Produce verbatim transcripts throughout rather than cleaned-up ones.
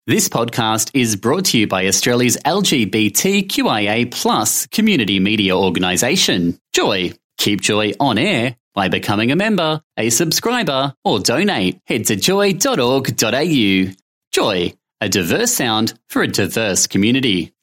This podcast is brought to you by Australia's L G B T Q I A plus community media organisation, Joy. Keep Joy on air by becoming a member, a subscriber, or donate. Head to joy dot org dot a u. Joy, a diverse sound for a diverse community.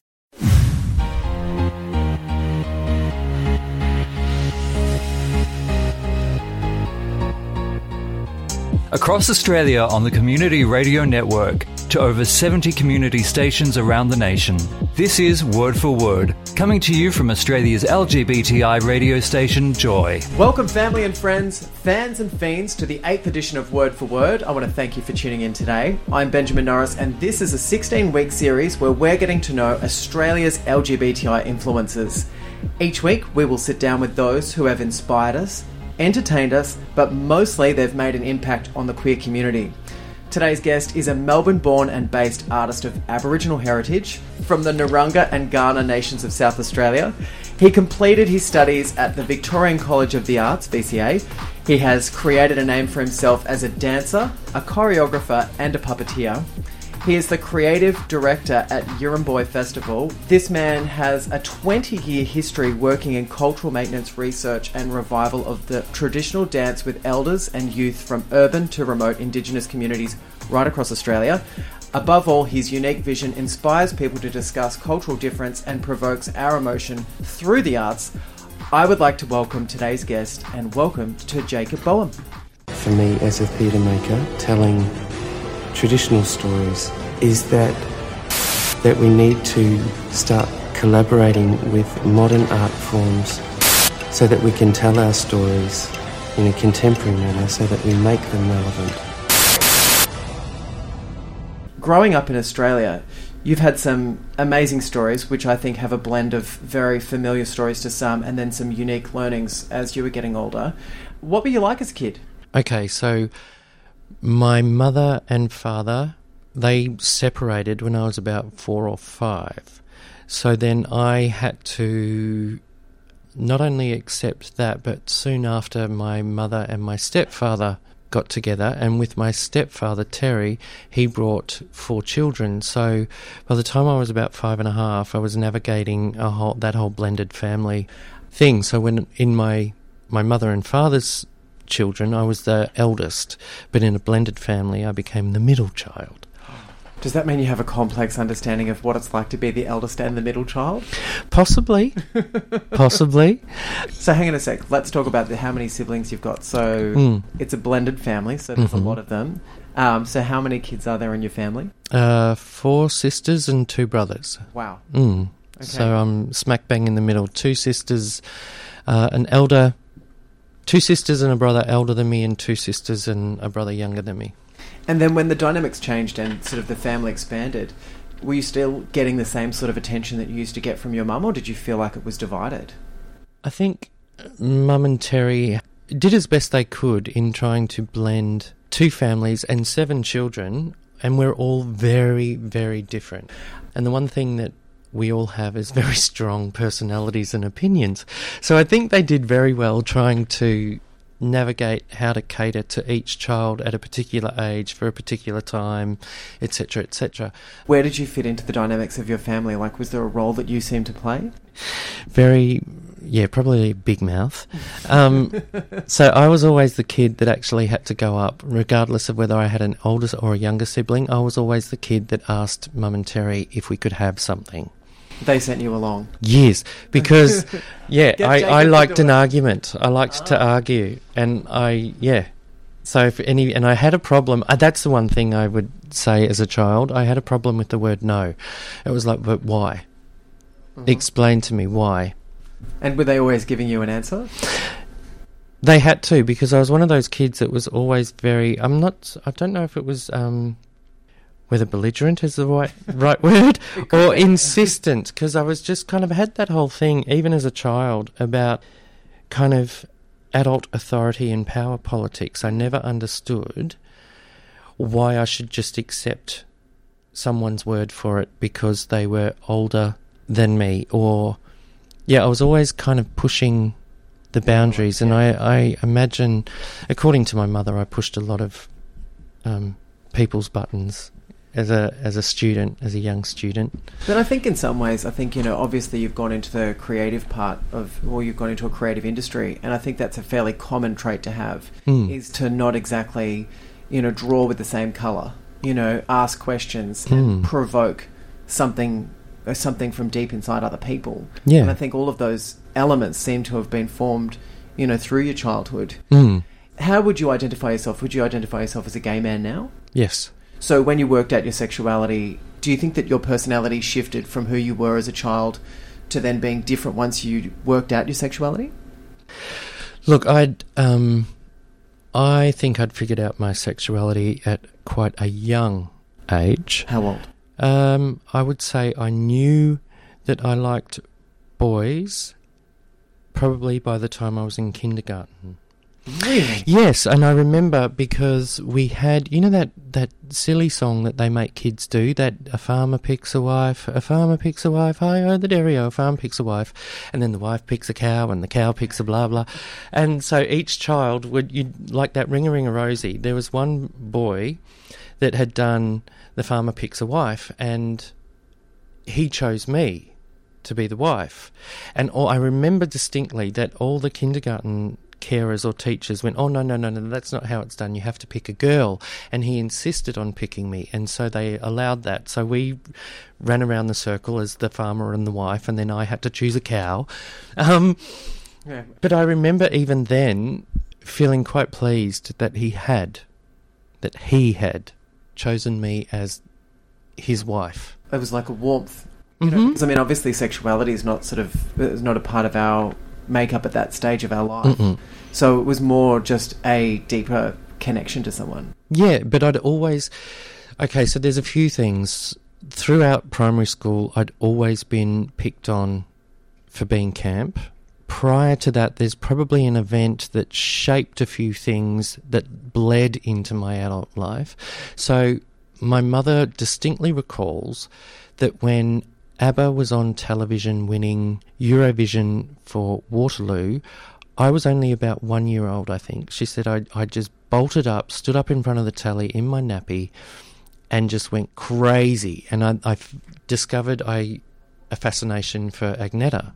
Across Australia on the Community Radio Network to over seventy community stations around the nation. This is Word for Word, coming to you from Australia's L G B T I radio station, Joy. Welcome, family and friends, fans and fiends, to the eighth edition of Word for Word. I want to thank you for tuning in today. I'm Benjamin Norris, and this is a sixteen-week series where we're getting to know Australia's L G B T I influencers. Each week, we will sit down with those who have inspired us, entertained us, but mostly they've made an impact on the queer community. Today's guest is a Melbourne-born and based artist of Aboriginal heritage from the Narungga and Kaurna nations of South Australia. He completed his studies at the Victorian College of the Arts, V C A. He has created a name for himself as a dancer, a choreographer and a puppeteer. He is the creative director at Yirramboi Festival. This man has a twenty-year history working in cultural maintenance research and revival of the traditional dance with elders and youth from urban to remote Indigenous communities right across Australia. Above all, his unique vision inspires people to discuss cultural difference and provokes our emotion through the arts. I would like to welcome today's guest and welcome to Jacob Boehm. For me, as a theatre maker, telling traditional stories is that that we need to start collaborating with modern art forms so that we can tell our stories in a contemporary manner so that we make them relevant. Growing up in Australia, you've had some amazing stories which I think have a blend of very familiar stories to some and then some unique learnings as you were getting older. What were you like as a kid? Okay, so my mother and father, they separated when I was about four or five. So then I had to not only accept that, but soon after my mother and my stepfather got together, and with my stepfather, Terry, he brought four children. So by the time I was about five and a half, I was navigating a whole, that whole blended family thing. So when in my, my mother and father's children, I was the eldest, but in a blended family I became the middle child. Does that mean you have a complex understanding of what it's like to be the eldest and the middle child? Possibly. Possibly. So hang on a sec, let's talk about the, how many siblings you've got. So mm. it's a blended family, so there's mm-hmm. a lot of them. Um, so how many kids are there in your family? Uh, four sisters and two brothers. Wow. Mm. Okay. So I'm smack bang in the middle. Two sisters, uh, an elder Two sisters and a brother elder than me, and two sisters and a brother younger than me. And then when the dynamics changed and sort of the family expanded, were you still getting the same sort of attention that you used to get from your mum, or did you feel like it was divided? I think Mum and Terry did as best they could in trying to blend two families and seven children, and we're all very, very different. And the one thing that we all have is very strong personalities and opinions. So I think they did very well trying to navigate how to cater to each child at a particular age for a particular time, et cetera, et cetera. Where did you fit into the dynamics of your family? Like, was there a role that you seemed to play? Very, yeah, probably big mouth. Um, so I was always the kid that actually had to go up, regardless of whether I had an older or a younger sibling. I was always the kid that asked Mum and Terry if we could have something. They sent you along? Yes, because, yeah, I, I liked an argument. I liked ah. to argue, and I, yeah. So if any, and I had a problem, uh, that's the one thing I would say as a child, I had a problem with the word no. It was like, but why? Mm-hmm. Explain to me why. And were they always giving you an answer? They had to, because I was one of those kids that was always very, I'm not, I don't know if it was, um... whether belligerent is the right right word, or insistent, because I was just kind of had that whole thing, even as a child, about kind of adult authority and power politics. I never understood why I should just accept someone's word for it because they were older than me, or, yeah, I was always kind of pushing the boundaries, and I, I imagine, according to my mother, I pushed a lot of um, people's buttons as a as a student, as a young student. But I think in some ways, I think, you know, obviously you've gone into the creative part of, or you've gone into a creative industry, and I think that's a fairly common trait to have, Mm. is to not exactly, you know, draw with the same colour, you know, ask questions and Mm. provoke something uh, something from deep inside other people. Yeah. And I think all of those elements seem to have been formed, you know, through your childhood. Mm. How would you identify yourself? Would you identify yourself as a gay man now? Yes. So when you worked out your sexuality, do you think that your personality shifted from who you were as a child to then being different once you worked out your sexuality? Look, I'd um, I think I'd figured out my sexuality at quite a young age. How old? Um, I would say I knew that I liked boys probably by the time I was in kindergarten. Really? Yes, and I remember because we had, you know that, that silly song that they make kids do, that a farmer picks a wife, a farmer picks a wife, hi-oh the dairy-o, a farmer picks a wife, and then the wife picks a cow, and the cow picks a blah-blah. And so each child would, you'd, like that Ring-a-Ring-a-Rosy, there was one boy that had done the farmer picks a wife, and he chose me to be the wife. And all, I remember distinctly that all the kindergarten carers or teachers went, oh, no, no, no, no, that's not how it's done. You have to pick a girl. And he insisted on picking me, and so they allowed that. So we ran around the circle as the farmer and the wife, and then I had to choose a cow. Um, Yeah. but I remember even then feeling quite pleased that he had, that he had chosen me as his wife. It was like a warmth. You know, Mhm. because I mean, obviously, sexuality is not sort of is not a part of our makeup at that stage of our life. Mm-mm. So it was more just a deeper connection to someone. Yeah, but I'd always... Okay, so there's a few things. Throughout primary school, I'd always been picked on for being camp. Prior to that, there's probably an event that shaped a few things that bled into my adult life. So my mother distinctly recalls that when ABBA was on television winning Eurovision for Waterloo, I was only about one year old, I think. She said I I just bolted up, stood up in front of the telly in my nappy, and just went crazy. And I, I f- discovered I, a fascination for Agneta.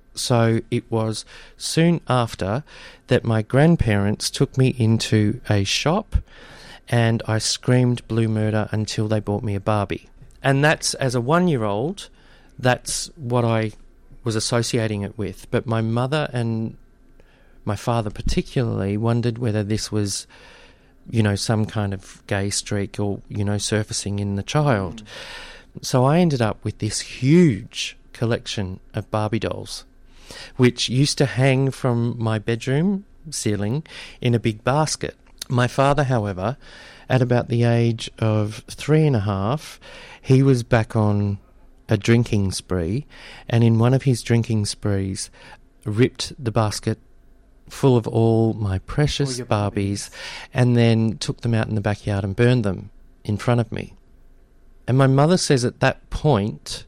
So it was soon after that my grandparents took me into a shop, and I screamed blue murder until they bought me a Barbie. And that's, as a one-year-old, that's what I was associating it with. But my mother and my father particularly wondered whether this was, you know, some kind of gay streak or, you know, surfacing in the child. Mm. So I ended up with this huge collection of Barbie dolls, which used to hang from my bedroom ceiling in a big basket. My father, however, at about the age of three and a half, he was back on a drinking spree, and in one of his drinking sprees ripped the basket full of all my precious all Barbies, Barbies and then took them out in the backyard and burned them in front of me. And my mother says at that point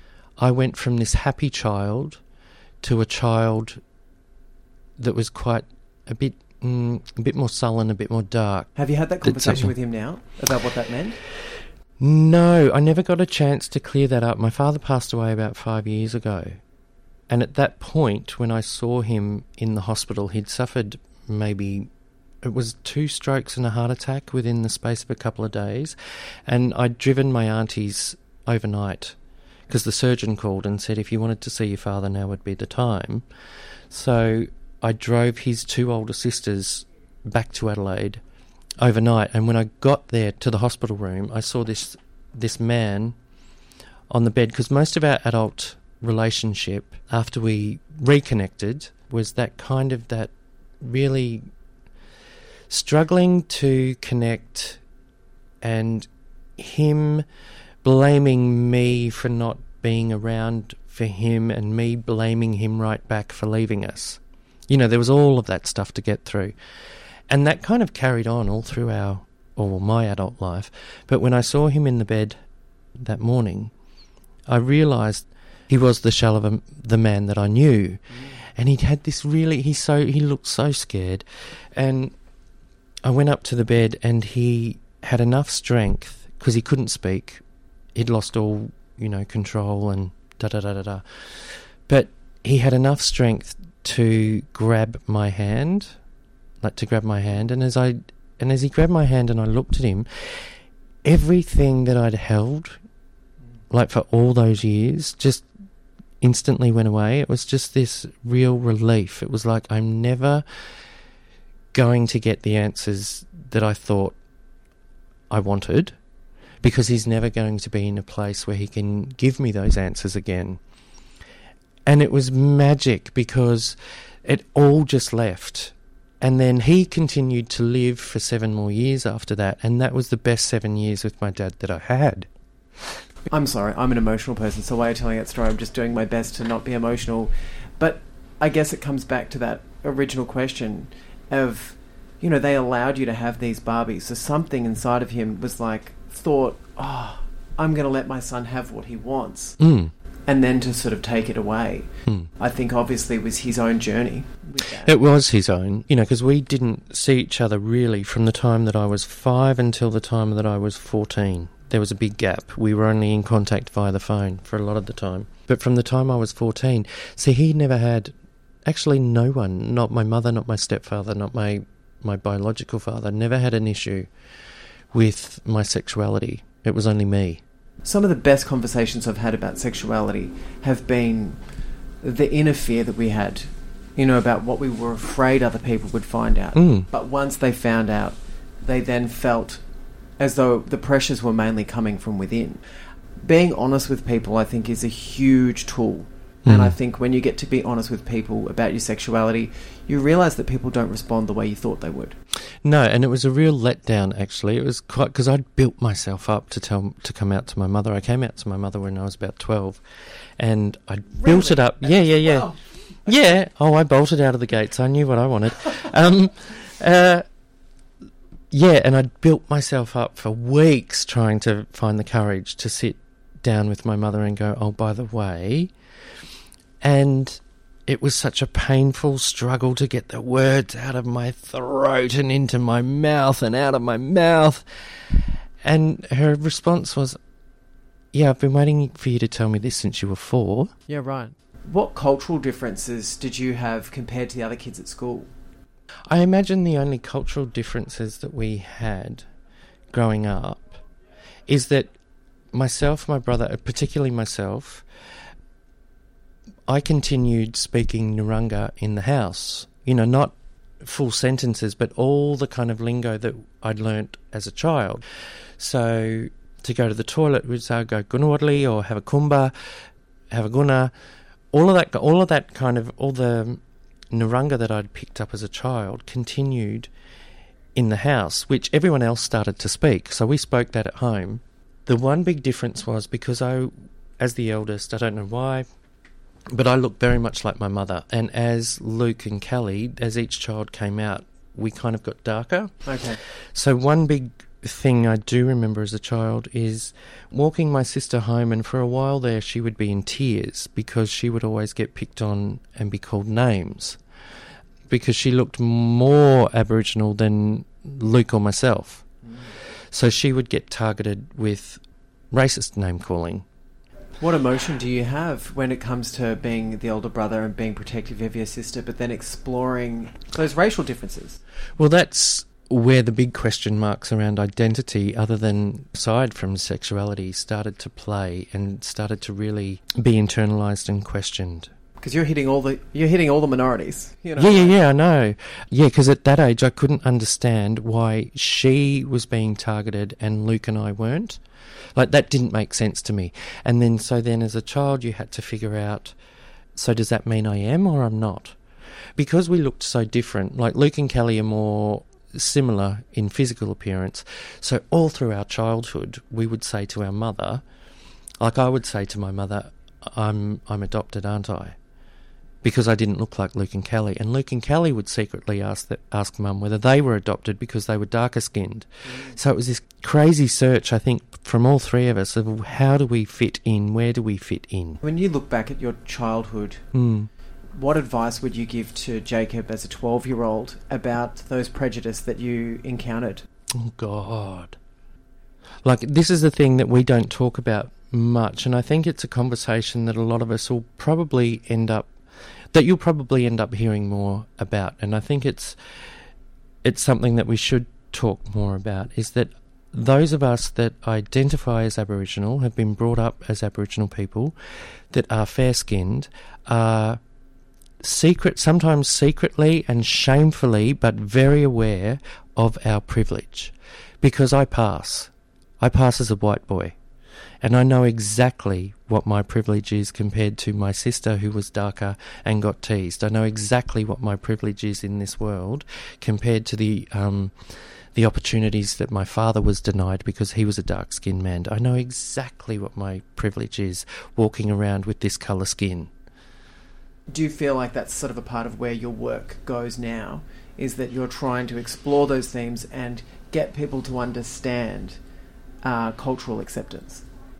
I went from this happy child to a child that was quite a bit mm, a bit more sullen, a bit more dark. Have you had that Did conversation something- with him now about what that meant? No, I never got a chance to clear that up. My father passed away about five years ago. And at that point, when I saw him in the hospital, he'd suffered maybe, it was two strokes and a heart attack within the space of a couple of days. And I'd driven my aunties overnight because the surgeon called and said if you wanted to see your father, now would be the time. So I drove his two older sisters back to Adelaide overnight, and when I got there to the hospital room, I saw this this man on the bed, because most of our adult relationship after we reconnected was that kind of that really struggling to connect, and him blaming me for not being around for him and me blaming him right back for leaving us. You know, there was all of that stuff to get through. And that kind of carried on all through our, or my adult life. But when I saw him in the bed that morning, I realised he was the shell of a, the man that I knew. Mm. And he had this really, he so he looked so scared. And I went up to the bed, and he had enough strength because he couldn't speak. He'd lost all, you know, control and da-da-da-da-da. But he had enough strength to grab my hand, like to grab my hand, and as I and as he grabbed my hand and I looked at him, everything that I'd held, like for all those years, just instantly went away. It was just this real relief. It was like I'm never going to get the answers that I thought I wanted, because he's never going to be in a place where he can give me those answers again. And it was magic because it all just left. And then he continued to live for seven more years after that, and that was the best seven years with my dad that I had. I'm sorry, I'm an emotional person, so while you're telling that story, I'm just doing my best to not be emotional. But I guess it comes back to that original question of, you know, they allowed you to have these Barbies, so something inside of him was like, thought, oh, I'm going to let my son have what he wants. Mm. And then to sort of take it away, mm. I think obviously was his own journey with that. It was his own, you know, because we didn't see each other really from the time that I was five until the time that I was fourteen. There was a big gap. We were only in contact via the phone for a lot of the time. But from the time I was fourteen, see, he never had, actually no one, not my mother, not my stepfather, not my, my biological father, never had an issue with my sexuality. It was only me. Some of the best conversations I've had about sexuality have been the inner fear that we had, you know, about what we were afraid other people would find out. Mm. But once they found out, they then felt as though the pressures were mainly coming from within. Being honest with people, I think, is a huge tool. Mm. And I think when you get to be honest with people about your sexuality, you realise that people don't respond the way you thought they would. No, and it was a real letdown, actually. It was quite, because I'd built myself up to tell to come out to my mother. I came out to my mother when I was about twelve, and I really? built it up. Yeah, yeah, yeah. Wow. Yeah. Oh, I bolted out of the gates. I knew what I wanted. um, uh, yeah, and I'd built myself up for weeks trying to find the courage to sit down with my mother and go, oh, by the way, and it was such a painful struggle to get the words out of my throat and into my mouth and out of my mouth. And her response was, yeah, I've been waiting for you to tell me this since you were four. Yeah, right. What cultural differences did you have compared to the other kids at school? I imagine the only cultural differences that we had growing up is that myself, my brother, particularly myself, I continued speaking Narungga in the house. You know, not full sentences, but all the kind of lingo that I'd learnt as a child. So to go to the toilet, we'd say, go gunawatli or have a kumba, have a guna. All of that, all of that kind of, all the Narungga that I'd picked up as a child continued in the house, which everyone else started to speak. So we spoke that at home. The one big difference was because I, as the eldest, I don't know why, but I looked very much like my mother. And as Luke and Kelly, as each child came out, we kind of got darker. Okay. So one big thing I do remember as a child is walking my sister home, and for a while there she would be in tears because she would always get picked on and be called names because she looked more Aboriginal than Luke or myself. Mm. So she would get targeted with racist name calling. What emotion do you have when it comes to being the older brother and being protective of your sister, but then exploring those racial differences? Well, that's where the big question marks around identity, other than aside from sexuality, started to play and started to really be internalised and questioned. Because you're hitting all the you're hitting all the minorities. You know, yeah, yeah, yeah, I know. Yeah, because at that age I couldn't understand why she was being targeted and Luke and I weren't. Like, that didn't make sense to me. And then, so then as a child you had to figure out, so does that mean I am or I'm not? Because we looked so different, like Luke and Kelly are more similar in physical appearance, so all through our childhood we would say to our mother, like I would say to my mother, I'm I'm adopted, aren't I? Because I didn't look like Luke and Kelly. And Luke and Kelly would secretly ask the, ask Mum whether they were adopted because they were darker skinned. Mm. So it was this crazy search, I think, from all three of us of how do we fit in, where do we fit in. When you look back at your childhood, mm. what advice would you give to Jacob as a twelve-year-old about those prejudice that you encountered? Oh, God. Like, this is the thing that we don't talk about much, and I think it's a conversation that a lot of us will probably end up, that you'll probably end up hearing more about, and I think it's it's something that we should talk more about, is that those of us that identify as Aboriginal, have been brought up as Aboriginal people, that are fair-skinned, are secret, sometimes secretly and shamefully, but very aware of our privilege. Because I pass. I pass as a white boy. And I know exactly what my privilege is compared to my sister who was darker and got teased. I know exactly what my privilege is in this world compared to the um, the opportunities that my father was denied because he was a dark-skinned man. I know exactly what my privilege is walking around with this colour skin. Do you feel like that's sort of a part of where your work goes now, is that you're trying to explore those themes and get people to understand uh, cultural acceptance?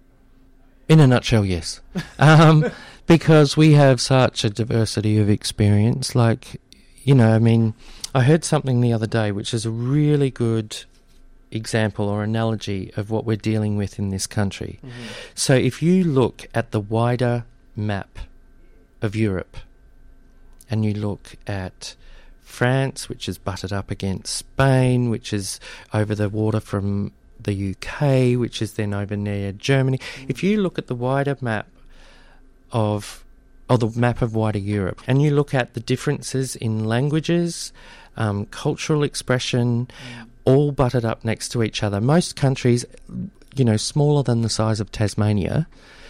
In a nutshell, yes. Um, because we have such a diversity of experience. Like, you know, I mean, I heard something the other day which is a really good example or analogy of what we're dealing with in this country. Mm-hmm. So if you look at the wider map of Europe and you look at France, which is butted up against Spain, which is over the water from the U K, which is then over near Germany. Mm. If you look at the wider map of, or the map of wider Europe, and you look at the differences in languages, um, cultural expression, mm. all butted up next to each other. Most countries, you know, smaller than the size of Tasmania,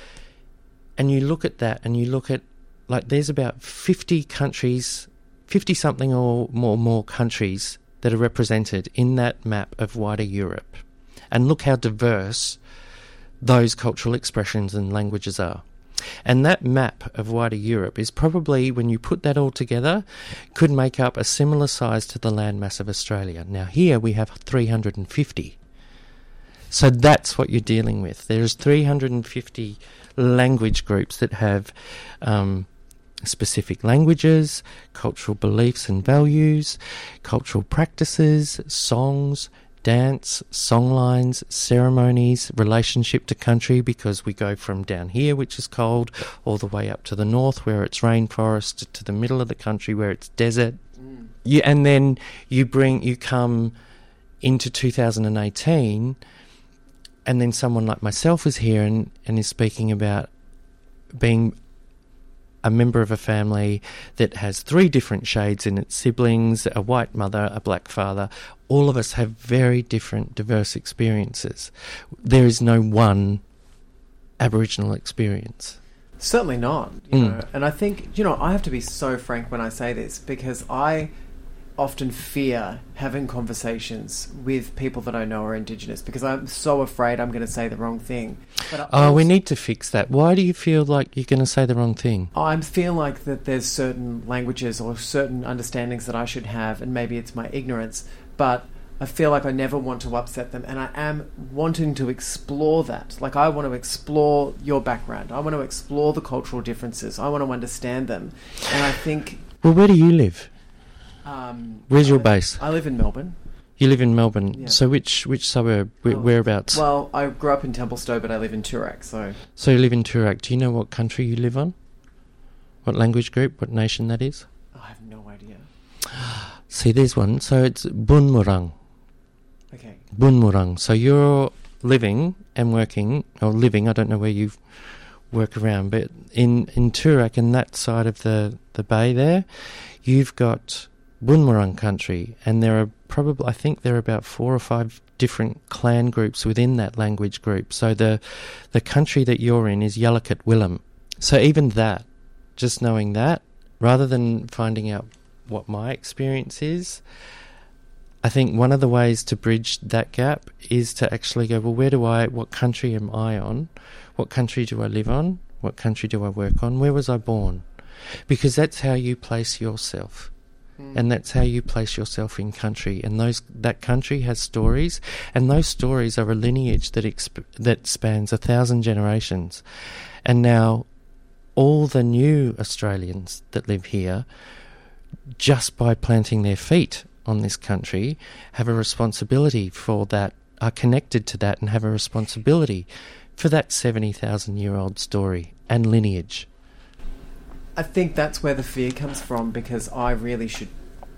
and you look at that and you look at, like, there's about fifty countries, fifty-something or more, more countries that are represented in that map of wider Europe. And look how diverse those cultural expressions and languages are. And that map of wider Europe is probably, when you put that all together, could make up a similar size to the landmass of Australia. Now here we have three hundred fifty. So that's what you're dealing with. There's three hundred fifty language groups that have um, specific languages, cultural beliefs and values, cultural practices, songs, dance, songlines, ceremonies, relationship to country, because we go from down here, which is cold, all the way up to the north where it's rainforest, to the middle of the country where it's desert. Mm. You, and then you bring, you come into two thousand eighteen, and then someone like myself is here and, and is speaking about being a member of a family that has three different shades in its siblings, a white mother, a black father. All of us have very different, diverse experiences. There is no one Aboriginal experience. Certainly not. You Mm. know? And I think, you know, I have to be so frank when I say this, because I often fear having conversations with people that I know are Indigenous, because I'm so afraid I'm going to say the wrong thing. But I Oh, also, we need to fix that. Why do you feel like you're going to say the wrong thing? I feel like that there's certain languages or certain understandings that I should have, and maybe it's my ignorance, but I feel like I never want to upset them, and I am wanting to explore that. Like, I want to explore your background. I want to explore the cultural differences. I want to understand them. And I think... Well, where do you live? Um, Where's your I, base? I live in Melbourne. You live in Melbourne. Yeah. So which which suburb? Where, Oh, whereabouts? Well, I grew up in Templestowe, but I live in Toorak, so... So you live in Toorak. Do you know what country you live on? What language group? What nation that is? I have no idea. See, there's one. So it's Bunmurang. Okay. Bunmurang. So you're living and working, or living, I don't know where you work around, but in, in Toorak, and that side of the, the bay there, you've got Bunmurang country, and there are probably, I think there are about four or five different clan groups within that language group. So the the country that you're in is Yalukit Willam. So even that, just knowing that, rather than finding out what my experience is, I think one of the ways to bridge that gap is to actually go, well, where do I, what country am I on? What country do I live on? What country do I work on? Where was I born? Because that's how you place yourself. Mm. And that's how you place yourself in country. And those that country has stories, and those stories are a lineage that exp- that spans a thousand generations. And now all the new Australians that live here, just by planting their feet on this country, have a responsibility for that are connected to that and have a responsibility for that seventy thousand year old story and lineage. I think that's where the fear comes from, because I really should...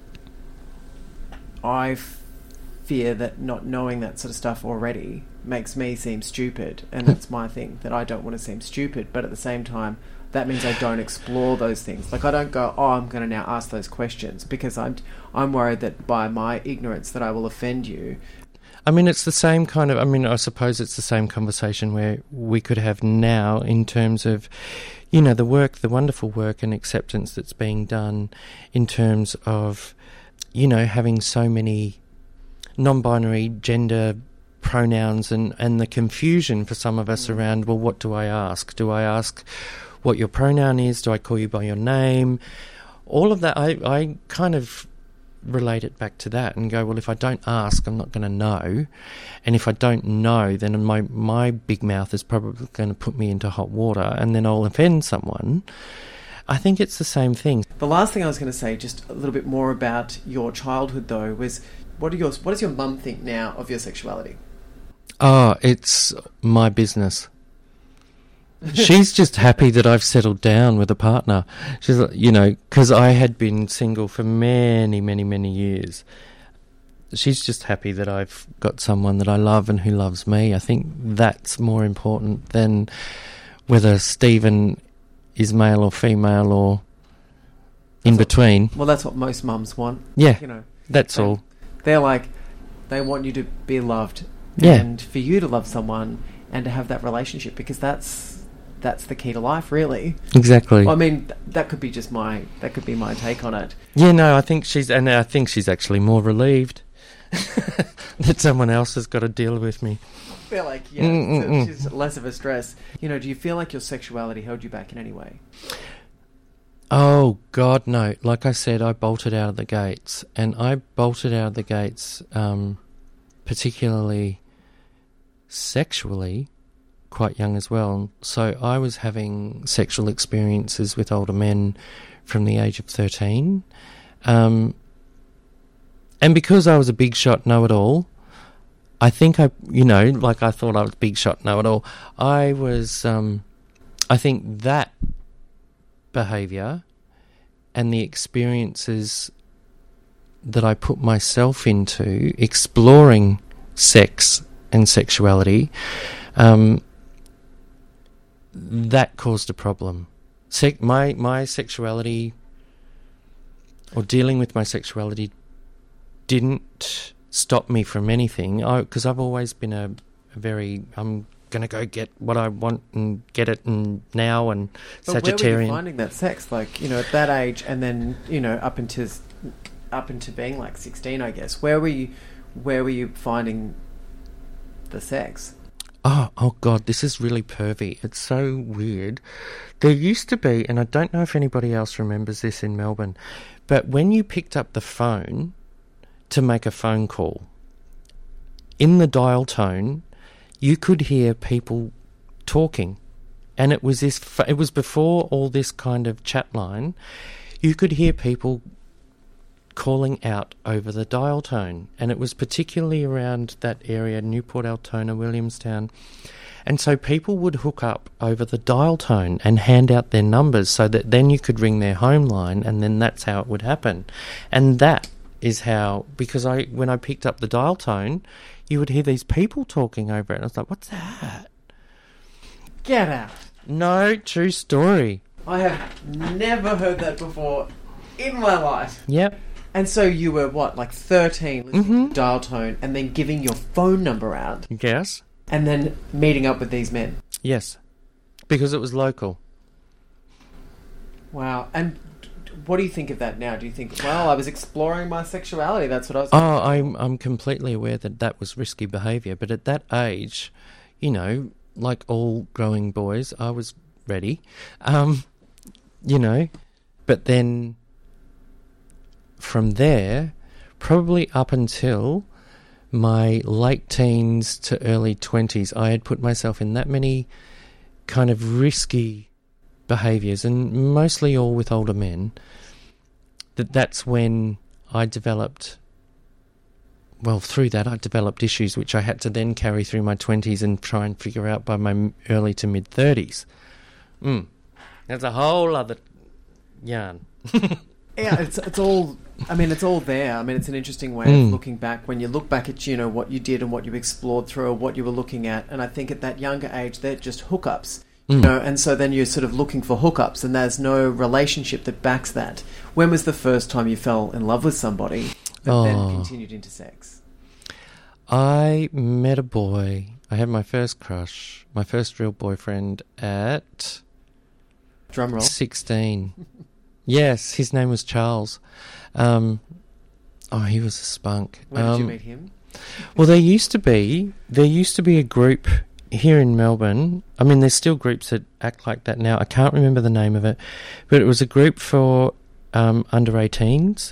I f- fear that not knowing that sort of stuff already makes me seem stupid, and that's my thing, that I don't want to seem stupid, but at the same time, that means I don't explore those things. Like, I don't go, oh, I'm going to now ask those questions, because I'm I'm worried that by my ignorance that I will offend you. I mean, it's the same kind of... I mean, I suppose it's the same conversation where we could have now in terms of, you know, the work, the wonderful work and acceptance that's being done in terms of, you know, having so many non-binary gender pronouns and, and the confusion for some of us mm. around, well, what do I ask? Do I ask what your pronoun is? Do I call you by your name? All of that, I, I kind of relate it back to that and go, well, if I don't ask, I'm not going to know. And if I don't know, then my, my big mouth is probably going to put me into hot water, and then I'll offend someone. I think it's the same thing. The last thing I was going to say, just a little bit more about your childhood, though, was what, are your, what does your mum think now of your sexuality? Oh, it's my business. She's just happy that I've settled down with a partner. She's, you know, because I had been single for many, many, many years. She's just happy that I've got someone that I love and who loves me. I think that's more important than whether Stephen is male or female or in that's between. What, well, that's what most mums want. Yeah, you know, that's they, all. They're like, they want you to be loved, yeah. and for you to love someone and to have that relationship, because that's that's the key to life, really. Exactly. Well, I mean, th- that could be just my that could be my take on it. Yeah, no, I think she's, and I think she's actually more relieved that someone else has got to deal with me. I feel like, yeah, so she's less of a stress. You know, do you feel like your sexuality held you back in any way? Oh, God, no. Like I said, I bolted out of the gates, and I bolted out of the gates um, particularly sexually quite young as well. So I was having sexual experiences with older men from the age of thirteen. Um, and because I was a big shot know-it-all, I think I, you know, like I thought I was big shot know-it-all, I was, um, I think that behaviour and the experiences that I put myself into exploring sex and sexuality, um, that caused a problem. Se- my my sexuality, or dealing with my sexuality, didn't stop me from anything. Because I've always been a, a very, I'm going to go get what I want and get it and now and but Sagittarian. Where were you finding that sex? Like, you know, at that age, and then, you know, up into up into being like sixteen, I guess. Where were you? Where were you finding the sex? Oh, oh God, this is really pervy. It's so weird. There used to be, and I don't know if anybody else remembers this in Melbourne, but when you picked up the phone to make a phone call, in the dial tone, you could hear people talking. And it was this, it was before all this kind of chat line. You could hear people calling out over the dial tone, and it was particularly around that area, Newport, Altona, Williamstown, and so people would hook up over the dial tone and hand out their numbers so that then you could ring their home line, and then that's how it would happen. And that is how, because I when I picked up the dial tone, you would hear these people talking over it, and I was like, what's that? Get out. No, true story. I have never heard that before in my life. Yep. And so you were, what, like thirteen, listening Mm-hmm. to dial tone, and then giving your phone number out, Yes. and then meeting up with these men. Yes. Because it was local. Wow. And what do you think of that now? Do you think, well, I was exploring my sexuality, that's what I was... Oh, I'm I'm completely aware that that was risky behaviour, but at that age, you know, like all growing boys, I was ready, um, you know, but then from there, probably up until my late teens to early twenties, I had put myself in that many kind of risky behaviours, and mostly all with older men, that that's when I developed well, through that I developed issues which I had to then carry through my twenties and try and figure out by my early to mid-thirties. Mm. That's a whole other yarn. Yeah, it's it's all. I mean, it's all there. I mean, it's an interesting way Mm. of looking back. When you look back at, you know, what you did and what you explored through, or what you were looking at, and I think at that younger age, they're just hookups, you Mm. know. And so then you're sort of looking for hookups, and there's no relationship that backs that. When was the first time you fell in love with somebody that Oh. then continued into sex? I met a boy. I had my first crush, my first real boyfriend at Drum roll. sixteen. Yes, his name was Charles. Um, oh, he was a spunk. When did you Um, meet him? Well, there used to be there used to be a group here in Melbourne. I mean, there's still groups that act like that now. I can't remember the name of it, but it was a group for um, under eighteens,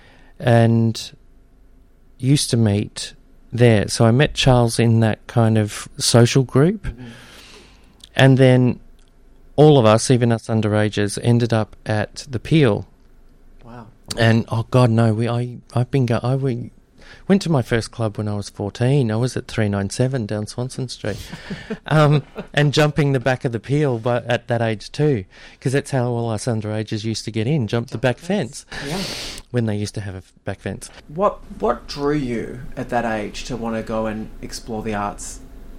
and used to meet there. So I met Charles in that kind of social group, Mm-hmm. and then all of us, even us underagers, ended up at the Peel. Wow. And oh God, no, we I I've been go I we went to my first club when I was fourteen. I was at three ninety-seven down Swanson Street, um, and jumping the back of the Peel, but at that age too, because that's how all us underagers used to get in, jump the back fence Yeah. when they used to have a f- back fence. What What drew you at that age to want to go and explore the arts?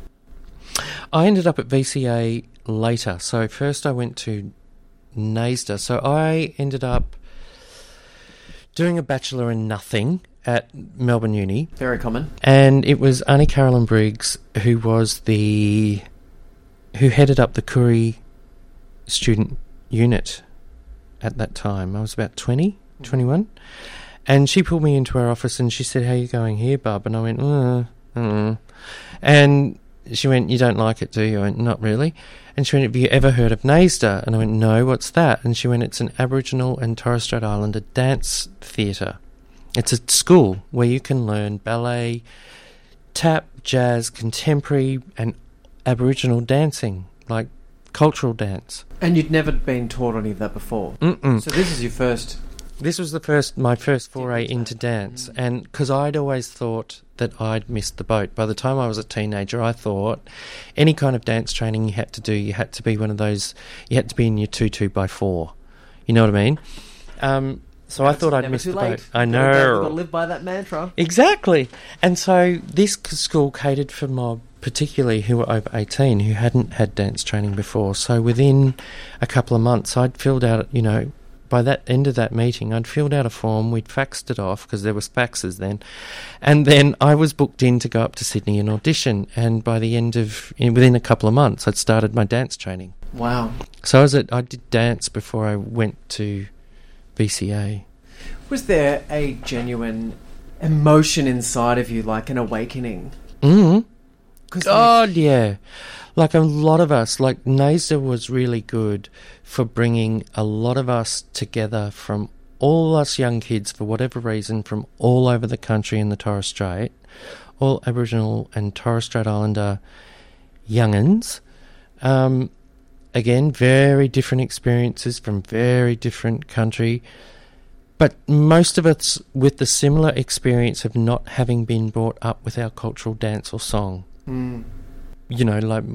I ended up at V C A later. So first I went to NAISDA. So I ended up doing a Bachelor in Nothing at Melbourne Uni. Very common. And it was Annie Carolyn Briggs who was the... who headed up the Koori student unit at that time. I was about twenty, twenty-one. And she pulled me into her office and she said, "How you going here, bub?" And I went, uh, uh. And she went, "You don't like it, do you?" I went, "Not really." And she went, "Have you ever heard of NAISDA?" And I went, "No, what's that?" And she went, "It's an Aboriginal and Torres Strait Islander dance theatre. It's a school where you can learn ballet, tap, jazz, contemporary and Aboriginal dancing, like cultural dance." And you'd never been taught any of that before. Mm-mm. So this is your first... This was the first, my first foray Dip into into that. dance, Mm. and because I'd always thought that I'd missed the boat. By the time I was a teenager, I thought any kind of dance training you had to do, you had to be one of those, you had to be in your two two by four. You know what I mean? Um, so I thought I'd Never missed too the late. boat. I You've gotta go- know. You've got to live by that mantra. Exactly. And so this c- school catered for mob, particularly who were over eighteen, who hadn't had dance training before. So within a couple of months, I'd filled out, you know, by that end of that meeting, I'd filled out a form, we'd faxed it off, because there was faxes then, and then I was booked in to go up to Sydney and audition, and by the end of, within a couple of months, I'd started my dance training. Wow. So I was at, I did dance before I went to V C A. Was there a genuine emotion inside of you, like an awakening? Mm. 'Cause God, yeah. Like a lot of us, like NAISDA was really good for bringing a lot of us together from all us young kids, for whatever reason, from all over the country in the Torres Strait, all Aboriginal and Torres Strait Islander young'uns. Um, again, very different experiences from very different country. But most of us with the similar experience of not having been brought up with our cultural dance or song. Mm. You know, like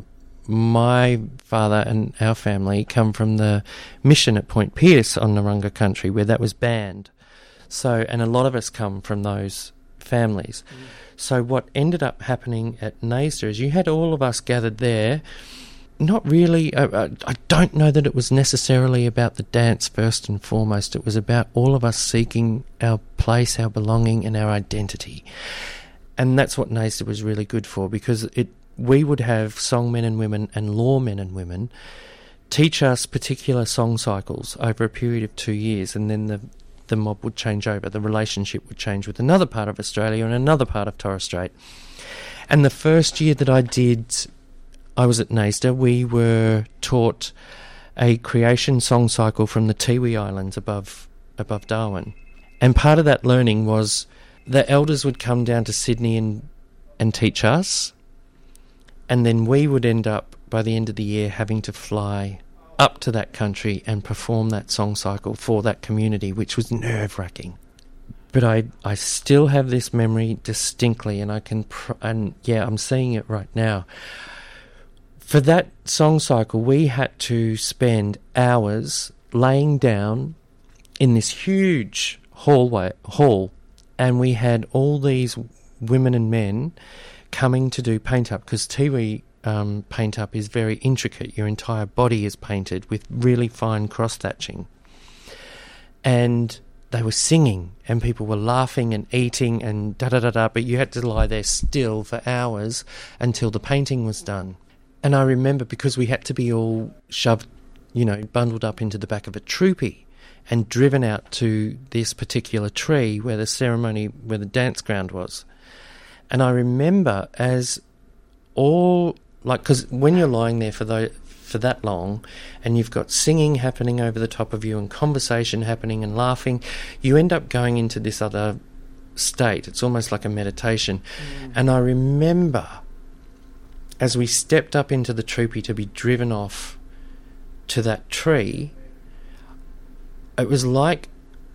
my father and our family come from the mission at Point Pearce on Narungga country where that was banned. So, and a lot of us come from those families. Mm. So what ended up happening at NAISDA is you had all of us gathered there. Not really, uh, I don't know that it was necessarily about the dance first and foremost. It was about all of us seeking our place, our belonging and our identity. And that's what NAISDA was really good for, because it we would have songmen and women and lawmen and women teach us particular song cycles over a period of two years, and then the the mob would change over. The relationship would change with another part of Australia and another part of Torres Strait. And the first year that I did, I was at NAISDA, we were taught a creation song cycle from the Tiwi Islands above above Darwin. And part of that learning was the elders would come down to Sydney and and teach us, and then we would end up, by the end of the year, having to fly up to that country and perform that song cycle for that community, which was nerve-wracking. but I I still have this memory distinctly, and I can pr- and yeah, I'm seeing it right now. For that song cycle, we had to spend hours laying down in this huge hallway hall, and we had all these women and men coming to do paint up, because Tiwi um, paint up is very intricate. Your entire body is painted with really fine cross thatching, and they were singing and people were laughing and eating and da da da da, but you had to lie there still for hours until the painting was done. And I remember, because we had to be all shoved, you know, bundled up into the back of a troopy and driven out to this particular tree where the ceremony, where the dance ground was. And I remember as all, like, because when you're lying there for the, for that long and you've got singing happening over the top of you and conversation happening and laughing, you end up going into this other state. It's almost like a meditation. Mm. And I remember as we stepped up into the troopy to be driven off to that tree, it was like,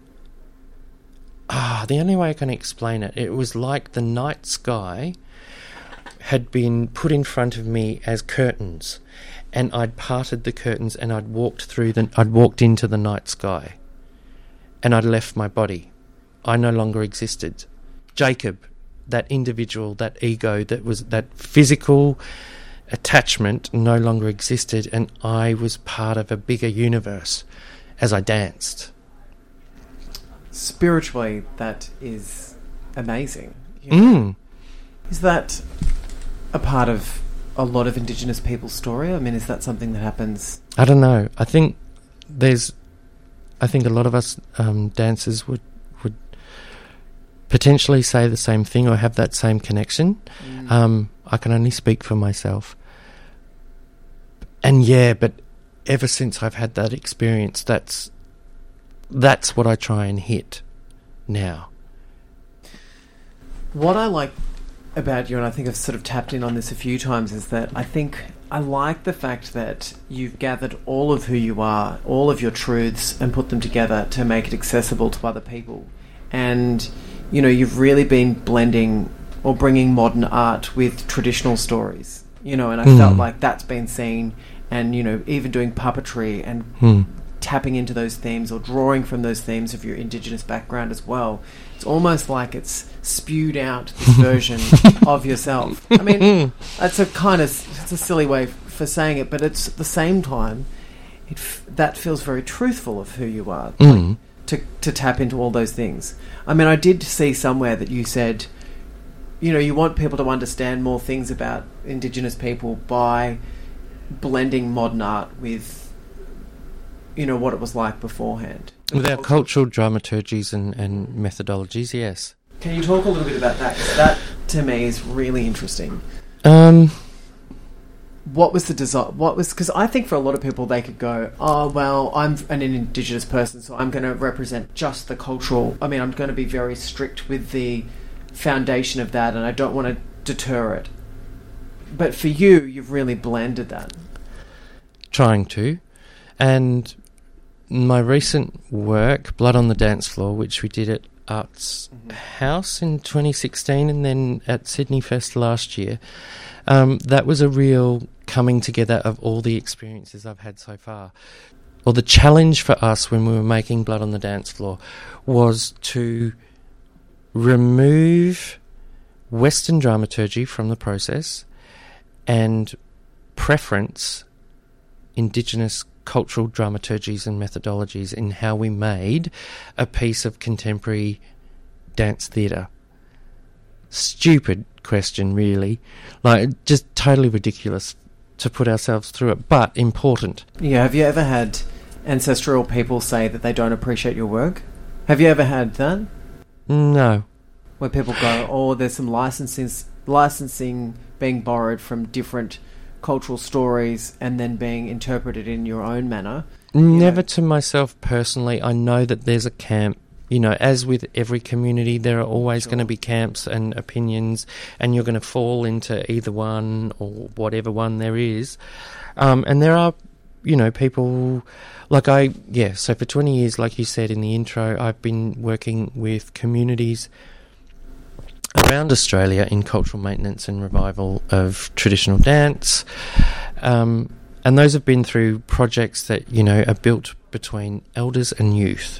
ah, the only way I can explain it, it was like the night sky had been put in front of me as curtains, and I'd parted the curtains and I'd walked through the, I'd walked into the night sky, and I'd left my body. I no longer existed. Jacob, that individual, that ego, that was that physical attachment, no longer existed, and I was part of a bigger universe as I danced. Spiritually, that is amazing. You know? Mm. Is that a part of a lot of Indigenous people's story? I mean, is that something that happens? I don't know. I think there's, I think a lot of us um, dancers would would potentially say the same thing or have that same connection. Mm. Um, I can only speak for myself. And yeah, but ever since I've had that experience, that's that's what I try and hit now. What I like about you, and I think I've sort of tapped in on this a few times, is that I think I like the fact that you've gathered all of who you are, all of your truths, and put them together to make it accessible to other people. And, you know, you've really been blending or bringing modern art with traditional stories, you know, and I mm. felt like that's been seen, and, you know, even doing puppetry and mm. tapping into those themes or drawing from those themes of your Indigenous background as well. It's almost like it's spewed out this version of yourself. I mean, that's a kind of, it's a silly way for saying it, but it's at the same time, it f- that feels very truthful of who you are, mm. like, to to tap into all those things. I mean, I did see somewhere that you said, you know, you want people to understand more things about Indigenous people by blending modern art with, you know, what it was like beforehand. With our cultural dramaturgies and, and methodologies, yes. Can you talk a little bit about that? 'Cause that, to me, is really interesting. Um, what was the design? What was... Because I think for a lot of people, they could go, oh, well, I'm an Indigenous person, so I'm going to represent just the cultural... I mean, I'm going to be very strict with the foundation of that, and I don't want to deter it. But for you, you've really blended that. Trying to. And my recent work, Blood on the Dance Floor, which we did at Arts mm-hmm. House in twenty sixteen and then at Sydney Fest last year, um, that was a real coming together of all the experiences I've had so far. Well, the challenge for us when we were making Blood on the Dance Floor was to remove Western dramaturgy from the process and preference Indigenous cultural dramaturgies and methodologies in how we made a piece of contemporary dance theatre. Stupid question, really. Like, just totally ridiculous to put ourselves through it, but important. Yeah, have you ever had ancestral people say that they don't appreciate your work? Have you ever had that? No. Where people go, oh, there's some licensing, licensing being borrowed from different cultural stories and then being interpreted in your own manner. Never know. To myself personally. I know that there's a camp, you know, as with every community, there are always sure. going to be camps and opinions, and you're going to fall into either one or whatever one there is. Um, and there are you know, people like I, yeah, so for twenty years, like you said in the intro, I've been working with communities around Australia in cultural maintenance and revival of traditional dance. Um, and those have been through projects that, you know, are built between elders and youth.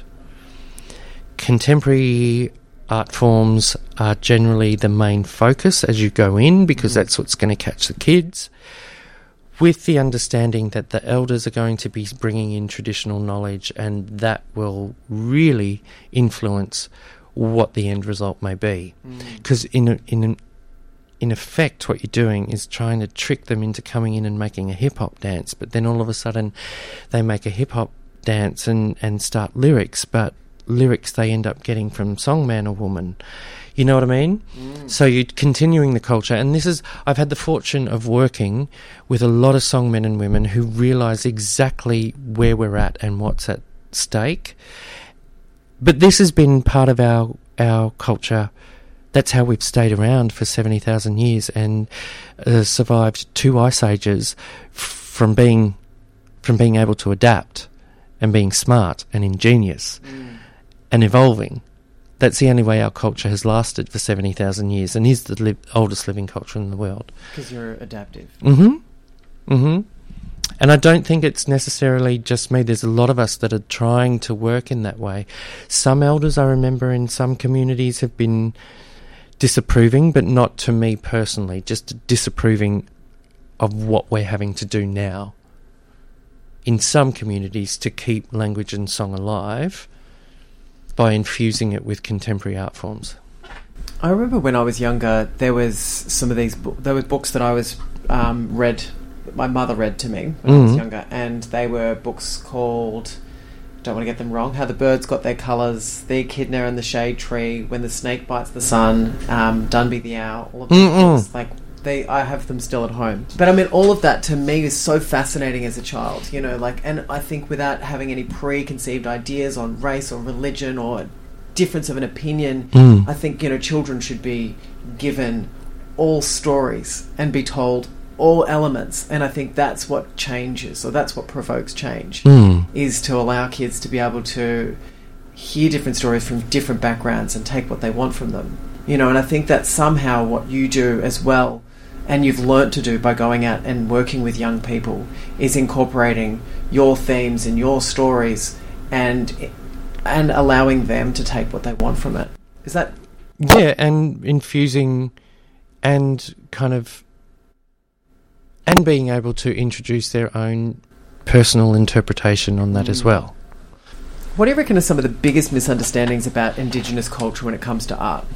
Contemporary art forms are generally the main focus as you go in, because mm. that's what's going to catch the kids, with the understanding that the elders are going to be bringing in traditional knowledge, and that will really influence what the end result may be. Because mm. in in in effect, what you're doing is trying to trick them into coming in and making a hip hop dance, but then all of a sudden they make a hip hop dance and and start lyrics, but lyrics they end up getting from Songman or Woman. You know what I mean? Mm. So you're continuing the culture, and this is, I've had the fortune of working with a lot of songmen and women who realise exactly where we're at and what's at stake. But this has been part of our our culture. That's how we've stayed around for seventy thousand years and uh, survived two ice ages f- from being from being able to adapt and being smart and ingenious mm. and evolving. That's the only way our culture has lasted for seventy thousand years, and is the li- oldest living culture in the world. Because you're adaptive. Mm-hmm. Mm-hmm. And I don't think it's necessarily just me. There's a lot of us that are trying to work in that way. Some elders, I remember, in some communities have been disapproving, but not to me personally, just disapproving of what we're having to do now in some communities to keep language and song alive by infusing it with contemporary art forms. I remember when I was younger, there was some of these bo- there were books that I was um, read, my mother read to me when mm-hmm. I was younger, and they were books called, don't want to get them wrong, How the Birds Got Their Colours, The Echidna and the Shade Tree, When the Snake Bites the Sun, um, Dunby the Owl, all of these books, like, They, I have them still at home. But I mean, all of that to me is so fascinating as a child, you know, like, and I think without having any preconceived ideas on race or religion or difference of an opinion, mm. I think, you know, children should be given all stories and be told all elements. And I think that's what changes, or that's what provokes change, mm. is to allow kids to be able to hear different stories from different backgrounds and take what they want from them. You know, and I think that's somehow what you do as well, and you've learnt to do by going out and working with young people, is incorporating your themes and your stories and and allowing them to take what they want from it. Is that... Yeah, and infusing and kind of... and being able to introduce their own personal interpretation on that mm. as well. What do you reckon are some of the biggest misunderstandings about Indigenous culture when it comes to art?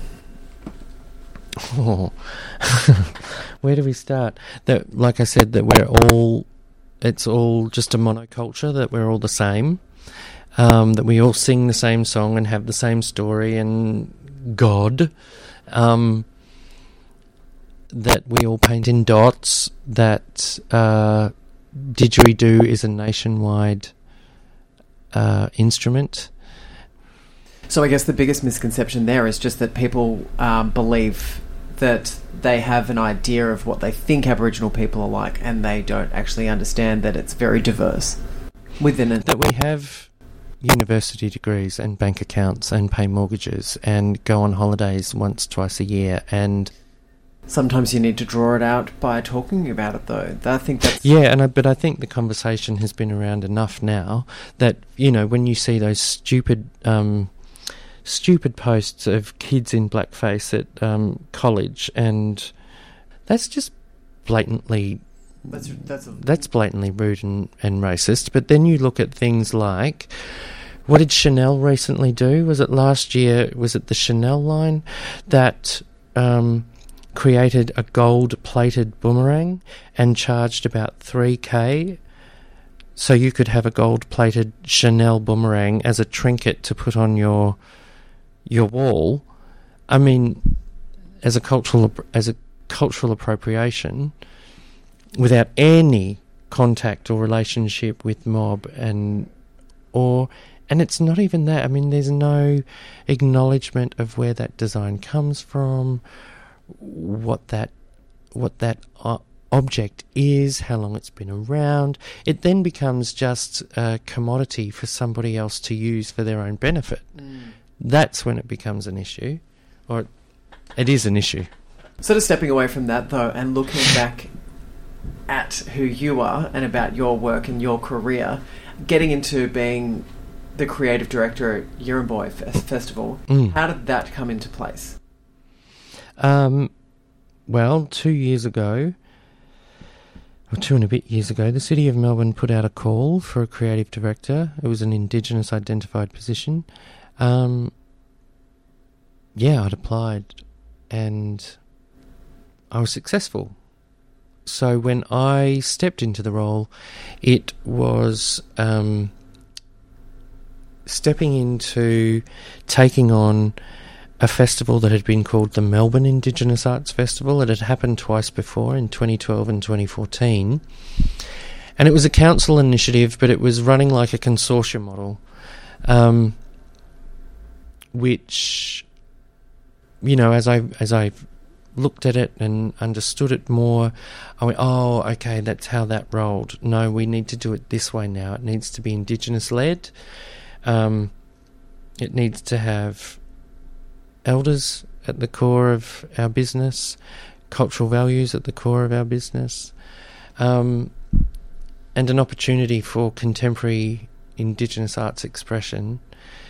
Oh, where do we start? That, like I said, that we're all, it's all just a monoculture, that we're all the same, um, that we all sing the same song and have the same story and God, um, that we all paint in dots, that uh, didgeridoo is a nationwide uh, instrument. So I guess the biggest misconception there is just that people um, believe that they have an idea of what they think Aboriginal people are like, and they don't actually understand that it's very diverse within it. That we have university degrees and bank accounts and pay mortgages and go on holidays once, twice a year, and... Sometimes you need to draw it out by talking about it, though. I think that's... Yeah, and I, but I think the conversation has been around enough now that, you know, when you see those stupid... Um, stupid posts of kids in blackface at um, college, and that's just blatantly that's that's, a... that's blatantly rude and, and racist. But then you look at things like, what did Chanel recently do? Was it last year? Was it the Chanel line that um, created a gold-plated boomerang and charged about three K? So you could have a gold-plated Chanel boomerang as a trinket to put on your your wall. I mean, as a cultural as a cultural appropriation, without any contact or relationship with mob, and or and it's not even that. I mean, there's no acknowledgement of where that design comes from, what that what that uh, object is, how long it's been around. It then becomes just a commodity for somebody else to use for their own benefit. Mm. That's when it becomes an issue, or it is an issue. Sort of stepping away from that, though, and looking back at who you are and about your work and your career, getting into being the creative director at Yirramboi Festival, mm. how did that come into place? Um, well, two years ago, or two and a bit years ago, the City of Melbourne put out a call for a creative director. It was an Indigenous identified position. Um, yeah, I'd applied and I was successful. So when I stepped into the role, it was um, stepping into taking on a festival that had been called the Melbourne Indigenous Arts Festival. It had happened twice before, in twenty twelve and twenty fourteen. And it was a council initiative, but it was running like a consortium model, um, which, you know, as I as I looked at it and understood it more, I went, oh, okay, that's how that rolled. No, we need to do it this way now. It needs to be Indigenous-led. Um, it needs to have elders at the core of our business, cultural values at the core of our business, um, and an opportunity for contemporary Indigenous arts expression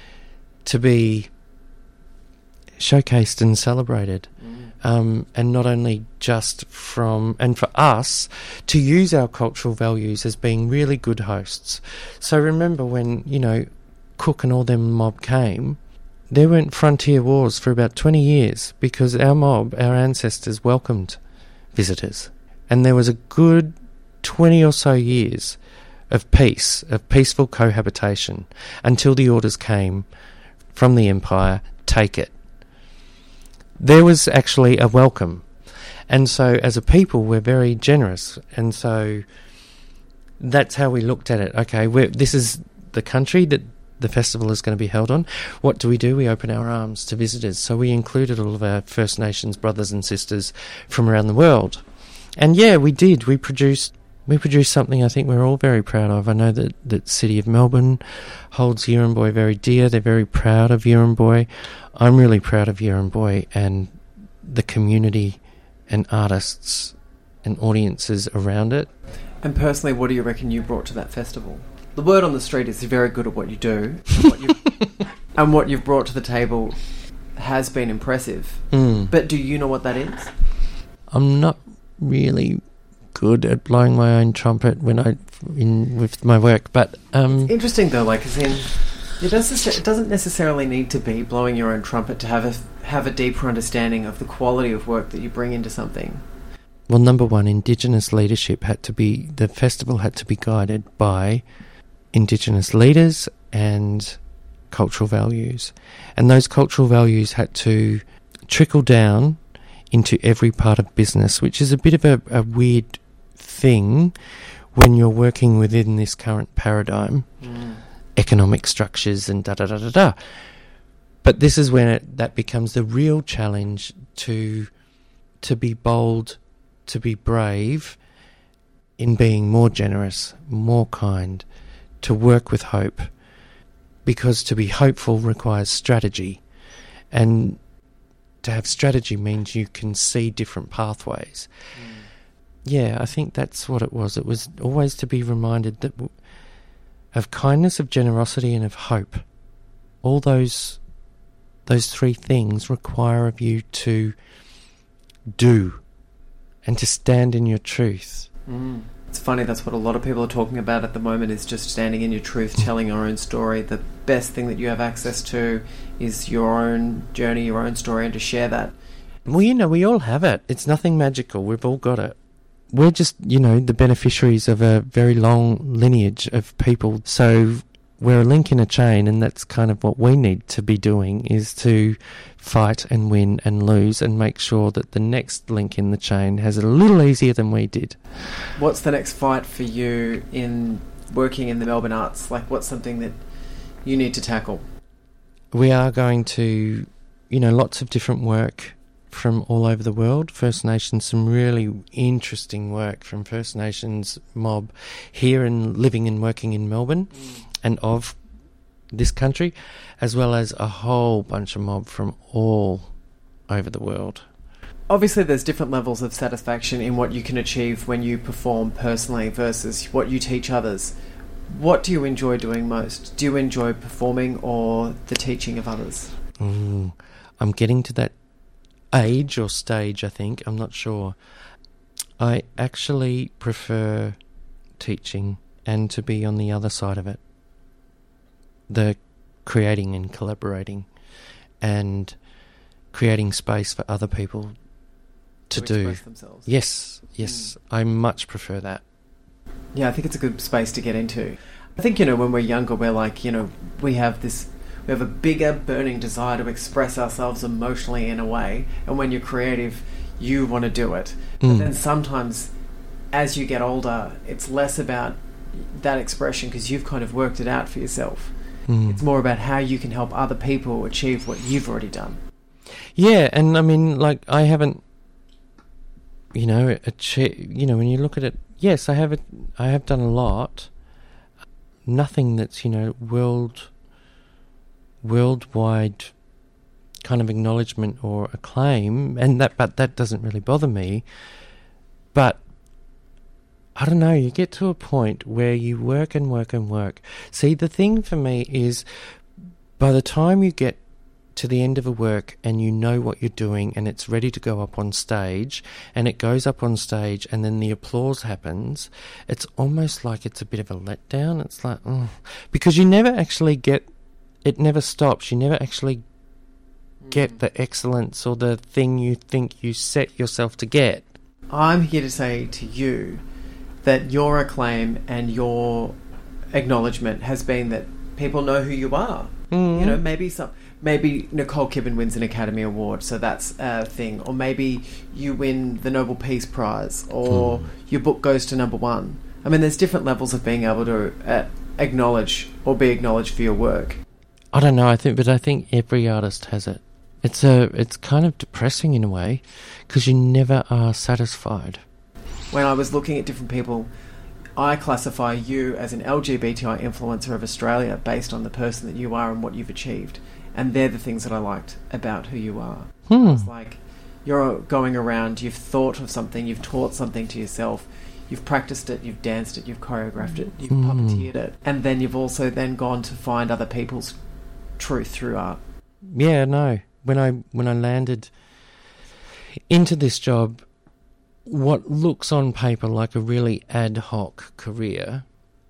to be showcased and celebrated. Mm. Um, and not only just from, and for us to use our cultural values as being really good hosts. So remember when, you know, Cook and all them mob came, there weren't frontier wars for about twenty years because our mob, our ancestors, welcomed visitors. And there was a good twenty or so years of peace, of peaceful cohabitation, until the orders came from the Empire, take it. There was actually a welcome. And so as a people, we're very generous. And so that's how we looked at it. Okay, we're, this is the country that the festival is going to be held on. What do we do? We open our arms to visitors. So we included all of our First Nations brothers and sisters from around the world. And yeah, we did. We produced we produced something I think we're all very proud of. I know that the City of Melbourne holds Yirramboi very dear. They're very proud of Yirramboi. I'm really proud of Yirramboi and the community and artists and audiences around it. And personally, what do you reckon you brought to that festival? The word on the street is you're very good at what you do, and what you've, and what you've brought to the table has been impressive. Mm. But do you know what that is? I'm not really good at blowing my own trumpet when I in with my work, but um, it's interesting though, like as in, it doesn't it doesn't necessarily need to be blowing your own trumpet to have a have a deeper understanding of the quality of work that you bring into something. Well, number one, Indigenous leadership had to be the festival had to be guided by Indigenous leaders and cultural values, and those cultural values had to trickle down into every part of business, which is a bit of a, a weird thing when you're working within this current paradigm, mm. economic structures and da da da da da. But this is when it, that becomes the real challenge to to be bold, to be brave in being more generous, more kind, to work with hope, because to be hopeful requires strategy, and to have strategy means you can see different pathways. Mm. Yeah, I think that's what it was. It was always to be reminded that w- of kindness, of generosity, and of hope. All those those three things require of you to do and to stand in your truth. Mm. It's funny, that's what a lot of people are talking about at the moment, is just standing in your truth, telling your own story. The best thing that you have access to is your own journey, your own story, and to share that. Well, you know, we all have it. It's nothing magical. We've all got it. We're just, you know, the beneficiaries of a very long lineage of people. So we're a link in a chain, and that's kind of what we need to be doing, is to fight and win and lose and make sure that the next link in the chain has it a little easier than we did. What's the next fight for you in working in the Melbourne Arts? Like, what's something that you need to tackle? We are going to, you know, lots of different work from all over the world. First Nations, some really interesting work from First Nations mob here and living and working in Melbourne mm. and of this country, as well as a whole bunch of mob from all over the world. Obviously, there's different levels of satisfaction in what you can achieve when you perform personally versus what you teach others. What do you enjoy doing most? Do you enjoy performing or the teaching of others? Mm, I'm getting to that age or stage, I think. I'm not sure. I actually prefer teaching and to be on the other side of it. The creating and collaborating and creating space for other people to, to do. Express themselves. Yes, yes. Mm. I much prefer that. Yeah, I think it's a good space to get into. I think, you know, when we're younger, we're like, you know, we have this, we have a bigger burning desire to express ourselves emotionally in a way. And when you're creative, you want to do it. Mm. But then sometimes as you get older, it's less about that expression because you've kind of worked it out for yourself. Mm. It's more about how you can help other people achieve what you've already done. Yeah, and I mean, like, I haven't, you know, achieve, you know, when you look at it, yes, I have it, I have done a lot. Nothing that's, you know, world, worldwide kind of acknowledgement or acclaim, and that, but that doesn't really bother me. But I don't know, you get to a point where you work and work and work. See, the thing for me is by the time you get to the end of a work and you know what you're doing and it's ready to go up on stage and it goes up on stage and then the applause happens, it's almost like it's a bit of a letdown. It's like, oh, because you never actually get, it never stops. You never actually get the excellence or the thing you think you set yourself to get. I'm here to say to you that your acclaim and your acknowledgement has been that people know who you are. Mm. You know, maybe some, maybe Nicole Kidman wins an Academy Award, so that's a thing. Or maybe you win the Nobel Peace Prize, or mm. your book goes to number one. I mean, there's different levels of being able to uh, acknowledge or be acknowledged for your work. I don't know, I think, but I think every artist has it. It's a, it's kind of depressing in a way, because you never are satisfied. When I was looking at different people, I classify you as an L G B T I influencer of Australia based on the person that you are and what you've achieved. And they're the things that I liked about who you are. Hmm. It's like you're going around, you've thought of something, you've taught something to yourself, you've practiced it, you've danced it, you've choreographed it, you've hmm. puppeteered it. And then you've also then gone to find other people's truth through art. Yeah, no. When I when I landed into this job, what looks on paper like a really ad hoc career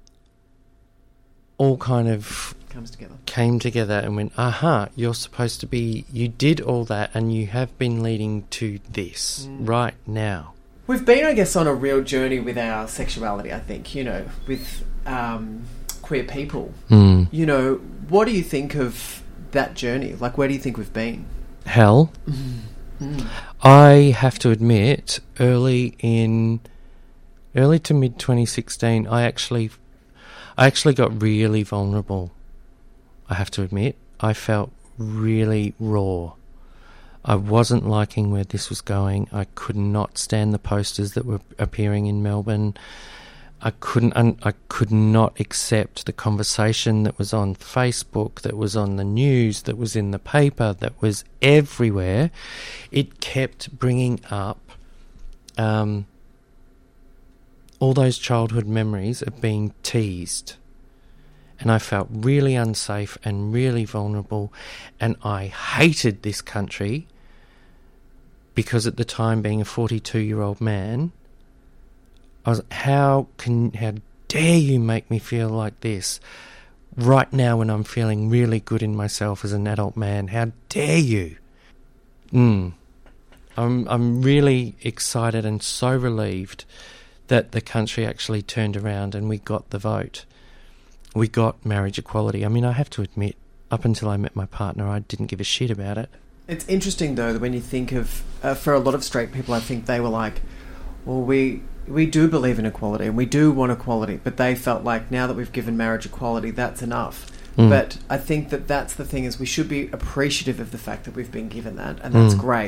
all kind of comes together. Came together and went, aha, you're supposed to be, you did all that and you have been leading to this mm. right now. We've been, I guess, on a real journey with our sexuality, I think, you know, with um, queer people. Mm. You know, what do you think of that journey? Like, where do you think we've been? Hell. Mm. Mm. I have to admit, early in, early to mid twenty sixteen, I actually, I actually got really vulnerable. I have to admit, I felt really raw. I wasn't liking where this was going. I could not stand the posters that were appearing in Melbourne. I couldn't. Un- I could not accept the conversation that was on Facebook, that was on the news, that was in the paper, that was everywhere. It kept bringing up um, all those childhood memories of being teased, and I felt really unsafe and really vulnerable, and I hated this country because at the time, being a forty-two-year-old man, I was, how can, how dare you make me feel like this right now when I'm feeling really good in myself as an adult man? How dare you? Mm. I'm, I'm really excited and so relieved that the country actually turned around and we got the vote. We got marriage equality. I mean, I have to admit, up until I met my partner, I didn't give a shit about it. It's interesting, though, that when you think of, uh, for a lot of straight people, I think they were like, well, we... we do believe in equality and we do want equality, but they felt like now that we've given marriage equality, that's enough. Mm. But I think that that's the thing, is we should be appreciative of the fact that we've been given that, and that's mm. great.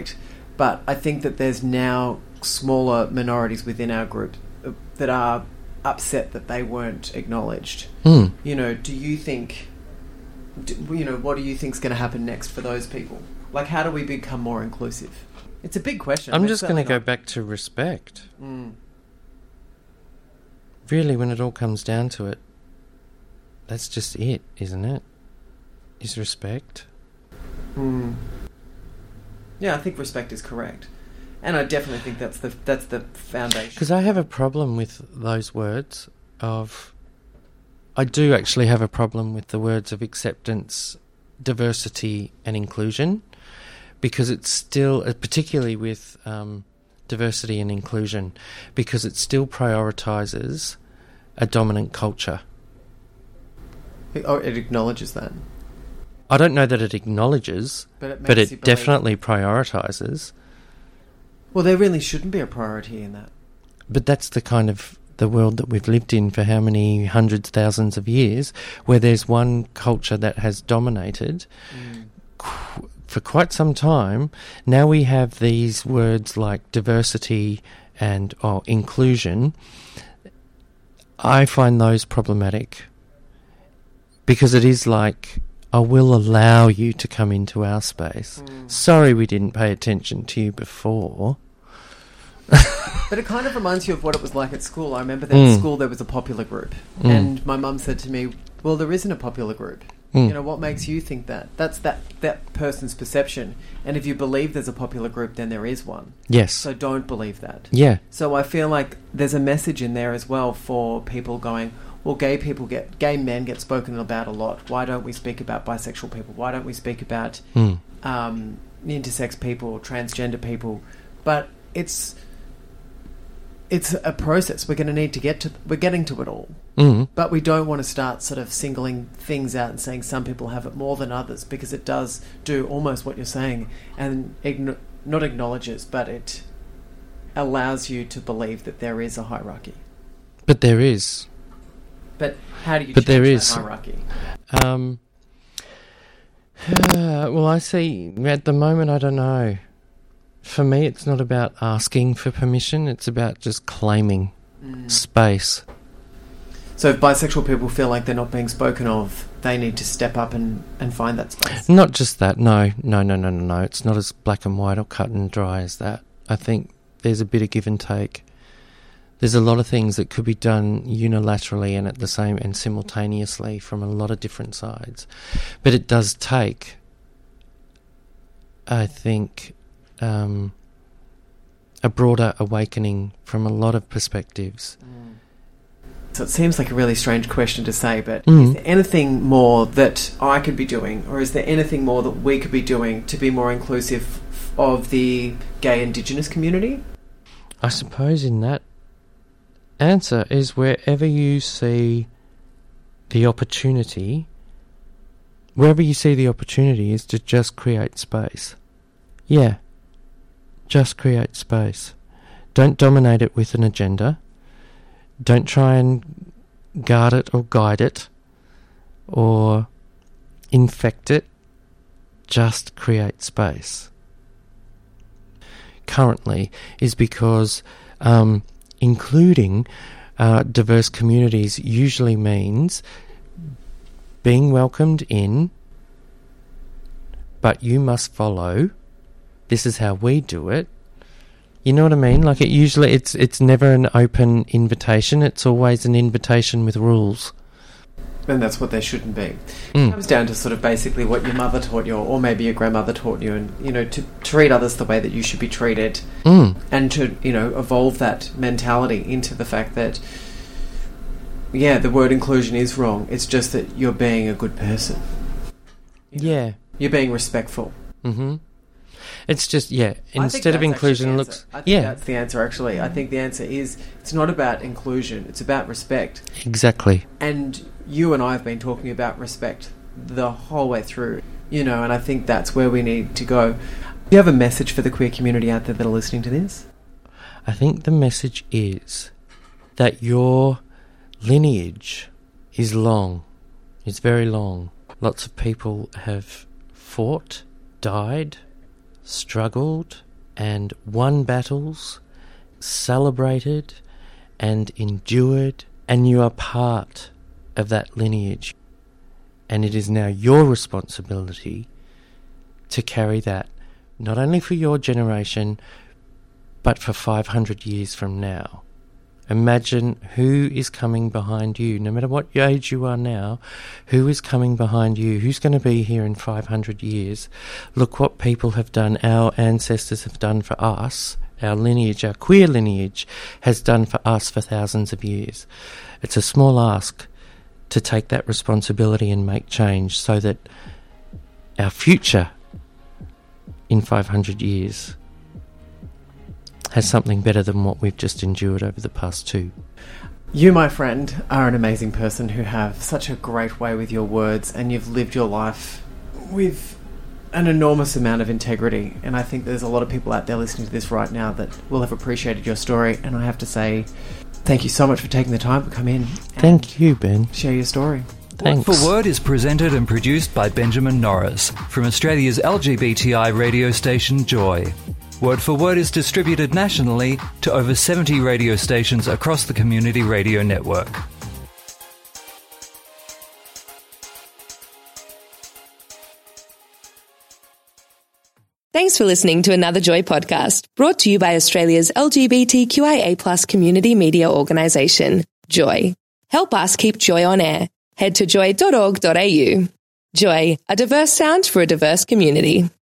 but I think that there's now smaller minorities within our group that are upset that they weren't acknowledged. Mm. You know, do you think, do, you know, what do you think's going to happen next for those people? Like, how do we become more inclusive? It's a big question. I'm I mean, just going to certainly go not- back to respect. Mm. Really, when it all comes down to it, that's just it, isn't it? Is respect. Mm. Yeah, I think respect is correct. And I definitely think that's the that's the foundation. Because I have a problem with those words of... I do actually have a problem with the words of acceptance, diversity and inclusion, because it's still, uh, particularly with um, diversity and inclusion, because it still prioritises a dominant culture. Oh, it acknowledges that. I don't know that it acknowledges, But it, but makes you it believe- definitely prioritises. Well, there really shouldn't be a priority in that. But that's the kind of the world that we've lived in for how many hundreds, thousands of years, where there's one culture that has dominated Mm. qu- for quite some time. Now we have these words like diversity and oh, inclusion. I find those problematic because it is like, I will allow you to come into our space. Mm. Sorry we didn't pay attention to you before. But it kind of reminds you of what it was like at school. I remember that Mm. at school there was a popular group. Mm. And my mum said to me, well, there isn't a popular group. Mm. You know, what makes you think that? That's that, that person's perception. And if you believe there's a popular group, then there is one. Yes. So don't believe that. Yeah. So I feel like there's a message in there as well for people going, well, gay people get, gay men get spoken about a lot. Why don't we speak about bisexual people? Why don't we speak about Mm. um, intersex people, transgender people? But it's it's a process. We're going to need to get to. We're getting to it all, Mm. but we don't want to start sort of singling things out and saying some people have it more than others, because it does do almost what you're saying, and igno- not acknowledges, but it allows you to believe that there is a hierarchy. But there is. But how do you But change there that is. hierarchy? Um, well, I see. At the moment, I don't know. For me, it's not about asking for permission. It's about just claiming Mm. space. So if bisexual people feel like they're not being spoken of, they need to step up and, and find that space. Not just that. No, no, no, no, no, no. It's not as black and white or cut and dry as that. I think there's a bit of give and take. There's a lot of things that could be done unilaterally and at the same and simultaneously from a lot of different sides. But it does take, I think, um, a broader awakening from a lot of perspectives. So it seems like a really strange question to say, but Mm. is there anything more that I could be doing, or is there anything more that we could be doing to be more inclusive of the gay Indigenous community? I suppose in that answer is wherever you see the opportunity, wherever you see the opportunity is to just create space. Yeah, just create space. Don't dominate it with an agenda. Don't try and guard it or guide it or infect it. Just create space. Currently is because um, including uh, diverse communities usually means being welcomed in, but you must follow. This is how we do it. You know what I mean? Like it usually, it's it's never an open invitation. It's always an invitation with rules. And that's what they shouldn't be. It Mm. comes down to sort of basically what your mother taught you, or maybe your grandmother taught you, and, you know, to treat others the way that you should be treated, Mm. and to, you know, evolve that mentality into the fact that, yeah, the word inclusion is wrong. It's just that you're being a good person. Yeah. You're being respectful. Mm-hmm. It's just, yeah, I think instead of that's inclusion actually the looks... answer. I think Yeah, that's the answer, actually. I think the answer is, it's not about inclusion, it's about respect. exactly. And you and I have been talking about respect the whole way through, you know, and I think that's where we need to go. Do you have a message for the queer community out there that are listening to this? I think the message is that your lineage is long. It's very long. Lots of people have fought, died, struggled, and won battles, celebrated and endured, and you are part of that lineage. And it is now your responsibility to carry that, not only for your generation, but for five hundred years from now. Imagine who is coming behind you, no matter what age you are now, who is coming behind you, who's going to be here in five hundred years. Look what people have done, our ancestors have done for us, our lineage, our queer lineage has done for us for thousands of years. It's a small ask to take that responsibility and make change so that our future in five hundred years has something better than what we've just endured over the past two. You, my friend, are an amazing person who have such a great way with your words, and you've lived your life with an enormous amount of integrity. And I think there's a lot of people out there listening to this right now that will have appreciated your story. And I have to say, thank you so much for taking the time to come in. Thank you, Ben. Share your story. Thanks. Word for Word is presented and produced by Benjamin Norris from Australia's L G B T I radio station Joy. Word for Word is distributed nationally to over seventy radio stations across the Community Radio Network. Thanks for listening to another Joy podcast, brought to you by Australia's L G B T Q I A plus community media organisation, Joy. Help us keep Joy on air. Head to joy dot org dot a u. Joy, a diverse sound for a diverse community.